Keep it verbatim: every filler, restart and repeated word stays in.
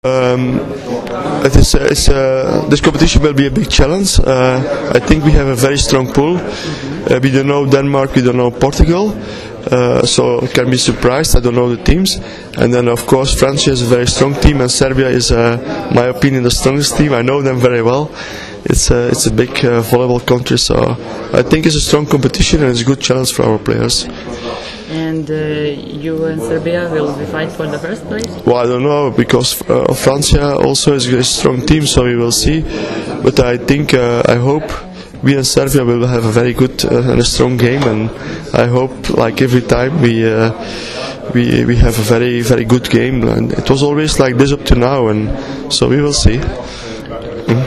Um, it is, uh, it's, uh, this competition will be a big challenge. Uh, I think we have a very strong pool. Uh, we don't know Denmark, we don't know Portugal, uh, so it can be surprised. I don't know the teams. And then of course France is a very strong team, and Serbia is, uh, my opinion, the strongest team. I know them very well. It's a, it's a big uh, volleyball country, so I think it's a strong competition and it's a good challenge for our players. And uh, you and Serbia will be fight for the first place? Well, I don't know, because uh, Francia also is a strong team, so we will see. But I think, uh, I hope we and Serbia will have a very good uh, and a strong game, and I hope, like every time, we uh, we we have a very very good game. And it was always like this up to now, and so we will see.